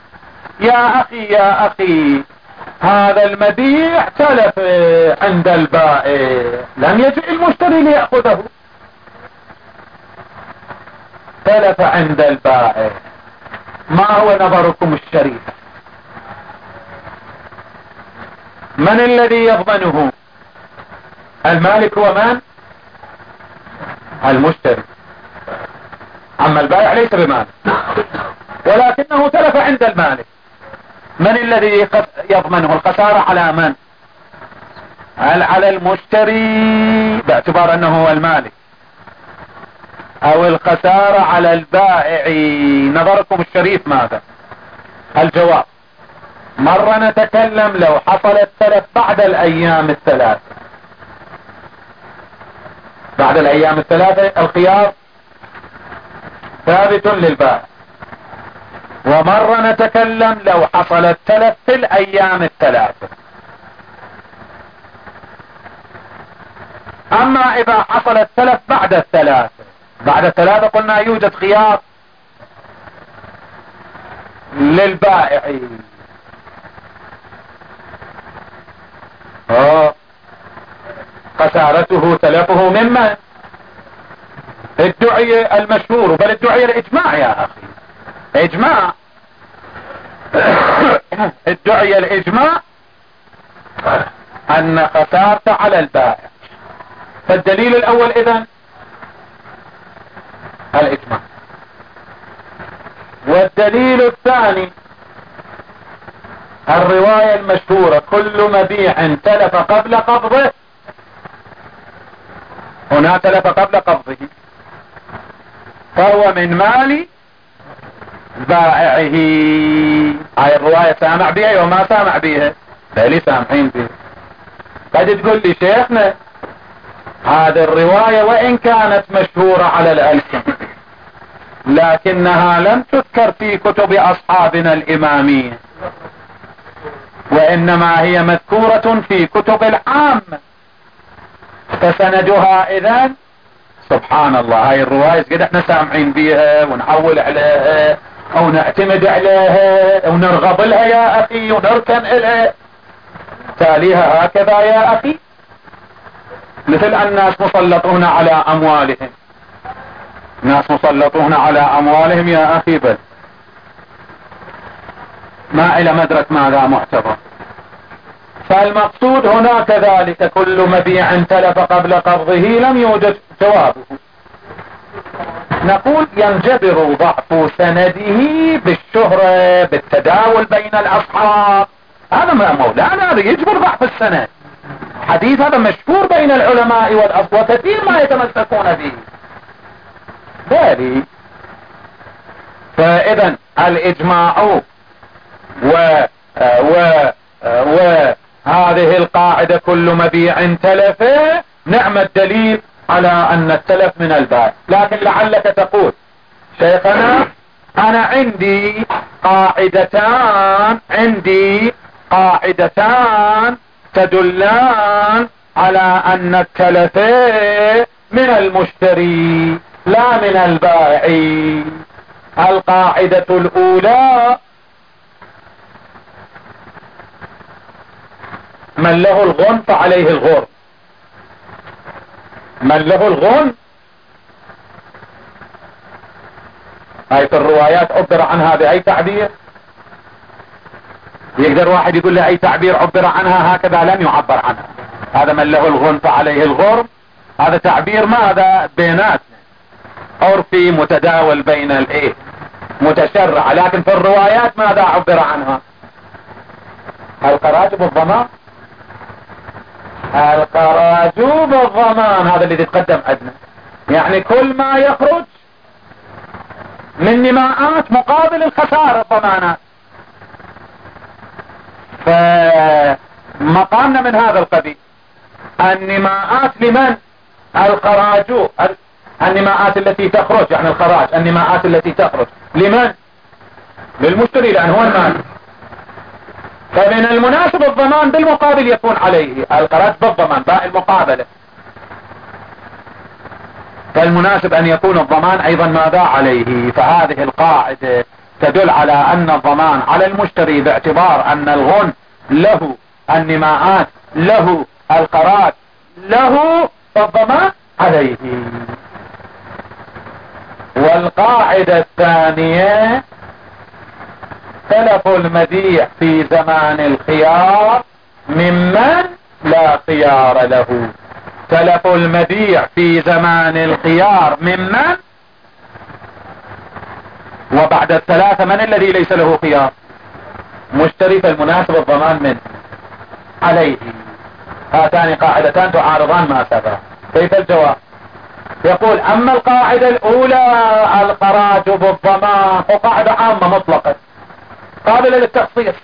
يا اخي هذا المبيع تلف عند البائع، لم يجئ المشتري ليأخذه، تلف عند البائع، ما هو نظركم الشريف؟ من الذي يضمنه؟ المالك هو من؟ المشتري. اما البائع ليس بمالك ولكنه تلف عند المالك، من الذي يضمنه؟ الخسارة على من؟ هل على المشتري باعتبار انه هو المالك، او الخسارة على البائع؟ نظركم الشريف ماذا؟ الجواب مرة نتكلم لو حصل التلف بعد الايام الثلاثة، بعد الايام الثلاثة الخيار ثابت للبائع، ومرة نتكلم لو حصل التلف في الايام الثلاثة. اما اذا حصل التلف بعد الثلاثة، بعد الثلاثة قلنا يوجد خيار للبائع. خسارته تلفه ممن؟ ادعي المشهور، بل ادعي الاجماع يا اخي، اجماع ادعي الاجماع ان خسارته على البائع. فالدليل الاول اذن الإجماع. والدليل الثاني الرواية المشهورة كل مبيع تلف قبل قبضه، هنا تلف قبل قبضه فهو من مال بائعه. هاي الرواية سامع بها وما سامع بها؟ بالي سامعين بها. قد تقول لي شيخنا هذه الرواية وإن كانت مشهورة على الألسن لكنها لم تذكر في كتب أصحابنا الإمامية، وإنما هي مذكورة في كتب العامة، فسندها إذن سبحان الله. هاي الرواية قد احنا سامعين بيها ونحول عليها او نعتمد عليها او نرغب لها يا اخي ونركن لها، تاليها هكذا يا اخي، مثل الناس مسلطون على اموالهم، ناس مسلطون على اموالهم يا اخي، بل ما الى مدرك ماذا معتبر. فالمقصود هنا كذلك كل مبيع تلف قبل قبضه لم يوجد جوابه. نقول ينجبر ضعف سنده بالشهرة بالتداول بين الأصحاب، هذا ما مولانا هذا يجبر ضعف السند. حديث هذا مشهور بين العلماء والأصحاب وكثير ما يتمسكون به ذلك. فإذا الإجماع وهذه القاعدة كل مبيع تلف نعم الدليل على أن التلف من البائع. لكن لعلك تقول شيخنا أنا عندي قاعدتان تدلان على أن التلف من المشتري لا من البائع. القاعدة الأولى من له الغن فعليه الغرم، من له الغن. هاي في الروايات عبر عنها بأي تعبير؟ يقدر واحد يقول لي أي تعبير عبر عنها هكذا؟ لم يعبر عنها. هذا من له الغن فعليه الغرم، هذا تعبير ماذا بيناتنا عرفي متداول بين الايه متشرع. لكن في الروايات ماذا عبر عنها؟ القراج بالضمان، القراج بالضمان هذا اللي يتقدم عندنا، يعني كل ما يخرج من نماءات مقابل الخسارة الضمانات. فمقامنا من هذا القبيل. النماءات لمن؟ الخراج، النماءات التي تخرج يعني الخراج، النماءات التي تخرج لمن؟ للمشتري لأن هو المال. فمن المناسب الضمان بالمقابل يكون عليه القراج بالضمان باء المقابلة، فالمناسب أن يكون الضمان أيضا ماذا عليه. فهذه القاعدة تدل على أن الضمان على المشتري باعتبار أن الغن له، النماءات له، القراج له، فالضمان عليه. والقاعدة الثانية تلف المبيع في زمان الخيار ممن لا خيار له. تلف المبيع في زمان الخيار ممن، وبعد الثلاثة من الذي ليس له خيار؟ مشتري، فالمناسب الضمان منه عليه. هاتان قاعدتان تعارضان ما سبق. كيف الجواب؟ يقول أما القاعدة الأولى الخراج بالضمان وقاعدة عامة مطلقة قابلة للتخصيص،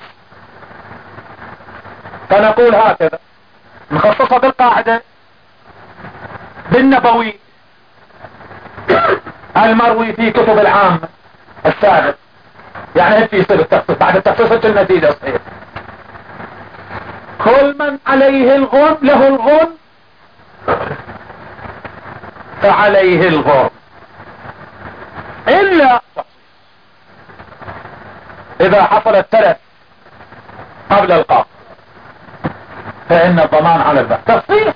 فنقول هكذا نخصصها بالقاعدة بالنبوي المروي في كتب العامة السابق، يعني هل في يصير التخصيص بعد التخصيص النتيجة صحيح. كل من عليه الغن له الغن فعليه الغرم إلا إذا حصل التلف قبل القبض فإن الضمان على البائع. تخصيص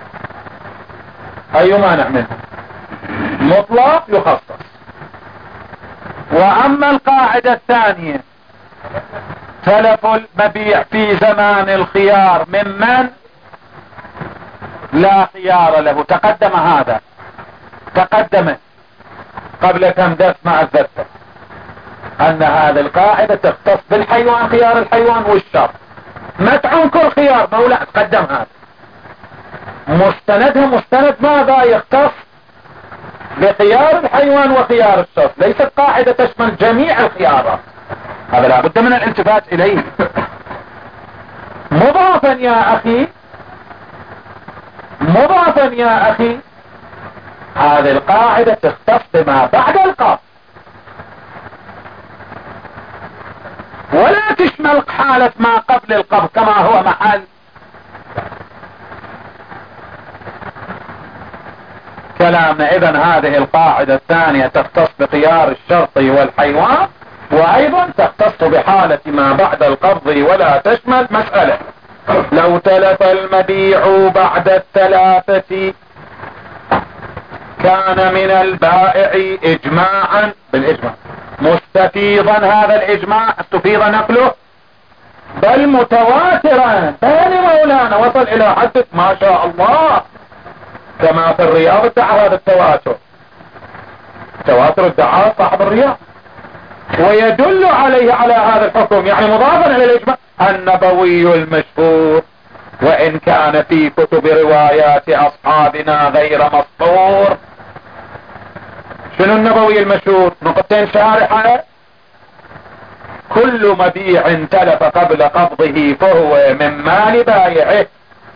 أي مانع منه، مطلق يخصص. وأما القاعدة الثانية تلف المبيع في زمان الخيار ممن لا خيار له، تقدم هذا، تقدم قبل كم درس مع الذكر ان هذه القاعدة تختص بالحيوان، خيار الحيوان والشرط. ما تعنكر خيار مولا تقدم هذا مستندها مستند ماذا يختص بخيار الحيوان وخيار الشرط، ليست قاعدة تشمل جميع الخيارات. هذا لابد من الالتفات اليه. مضافا يا اخي، مضافا يا اخي، هذه القاعدة تختص بما بعد القبض ولا تشمل حالة ما قبل القبض كما هو محل كلامنا. اذن هذه القاعدة الثانية تختص بخيار الشرط والحيوان، وايضا تختص بحالة ما بعد القبض ولا تشمل مسألة لو تلف المبيع بعد الثلاثة كان من البائع اجماعا بالاجماع مستفيضا. هذا الاجماع استفيض نقله بل متواترا، بل مولانا وصل الى حد ما شاء الله كما في الرياض ادعى هذا التواتر، تواتر ادعى صاحب الرياض، ويدل عليه على هذا الحكم يعني مضافا الى الاجماع النبوي المشهور، وان كان في كتب روايات اصحابنا غير مسطور. شنو النبوي المشهور؟ نقطتين شارحة: كل مبيع تلف قبل قبضه فهو من مال بائعه.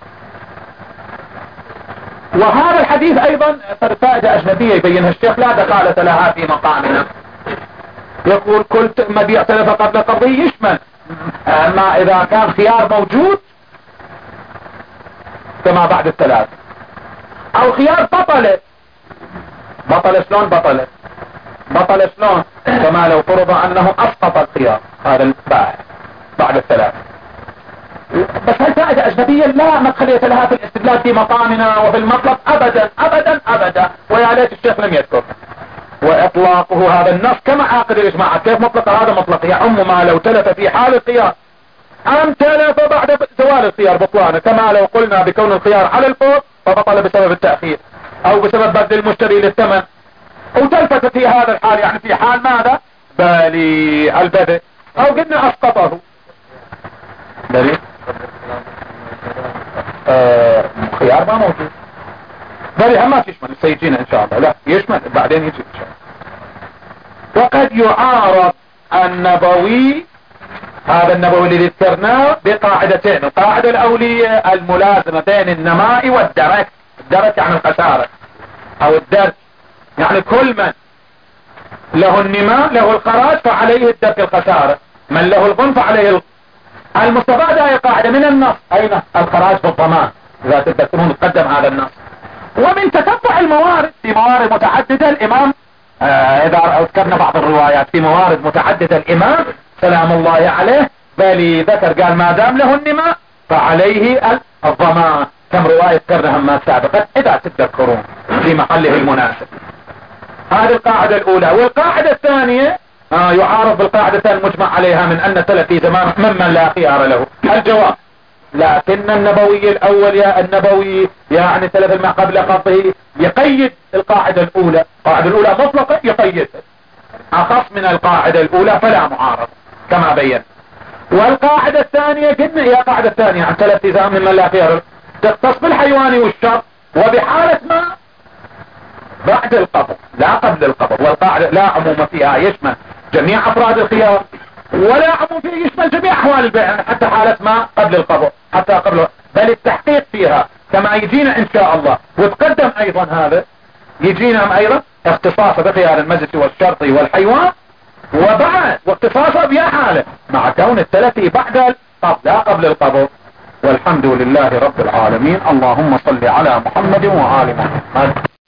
وهذا الحديث ايضا فائدة اجنبية يبينها الشيخ لا دخالة لها في مقامنا. يقول كل مبيع تلف قبل قبضه يشمل ما اذا كان خيار موجود كما بعد الثلاث، او خيار بطل شلون بطل شلون كما لو فرض انه اسقط الخيار هذا البائع بعد الثلاث. بس هل فائدة اجنبية لا مدخلية لها في الاستدلال في مقامنا وفي المطلب ابدا ابدا ابدا، ويا ليت الشيخ لم يذكر. واطلاقه هذا النص كما عاقد الاجماع، كيف مطلق هذا مطلق يعم ما لو تلف في حال الخيار ام تلف بعد زوال الخيار بطلانه، كما لو قلنا بكون الخيار على الفور فبطل بسبب التأخير او بسبب بدل المشتري للثمن، وتلفت في هذا الحال يعني في حال ماذا بالي البدء، او قلنا اسقطه بالي خيار ما موجود بالي هم ما تشمل سيجينا ان شاء الله، لا يشمل بعدين يجي ان شاء الله. وقد يعارض النبوي، هذا النبوي اللي ذكرناه بقاعدتين: القاعدة الاولية الملازمة بين النماء والدرك. الدرك يعني الخسارة او الدرك يعني كل من له النماء له الخراج فعليه الدرك الخسارة، من له الغنم فعليه المستفادة. هي قاعدة من النص اين الخراج بالضمان اذا تذكرون تقدم هذا النص. ومن تتبع الموارد في موارد متعددة الامام اذا اذكرنا بعض الروايات في موارد متعددة الامام سلام الله عليه بل ذكر قال ما دام له النماء فعليه الضمان، كم رواية ذكرناها ما سابقا اذا تتذكرون في محله المناسب. هذه القاعدة الاولى. والقاعدة الثانية يعارض بالقاعدة المجمع عليها من ان تلف في زمان ممن لا خيار له. الجواب: لكن النبوي الاول يا النبوي يعني تلف ما قبل قبضه يقيد القاعدة الاولى، القاعدة الاولى مطلقة يقيدها اخص من القاعدة الاولى فلا معارض كما بين. والقاعدة الثانية قلنا هي قاعدة الثانية عن تلف في زمان ممن لا خيار تختص بالحيوان والشر وبحالة ما بعد القبض لا قبل القبض. والقاعدة لا عموم فيها يشمل جميع افراد الخيار ولا عموم فيها يشمل جميع احوال البيع حتى حالة ما قبل القبض حتى قبل، بل التحقيق فيها كما يجينا ان شاء الله. وتقدم ايضا هذا يجينا ايضا اختصاصه بخيار المجلس والشرط والحيوان وبعد واختصاصه بيا حالة مع كون التلفي بعد القبض لا قبل القبض. والحمد لله رب العالمين. اللهم صل على محمد وآل محمد.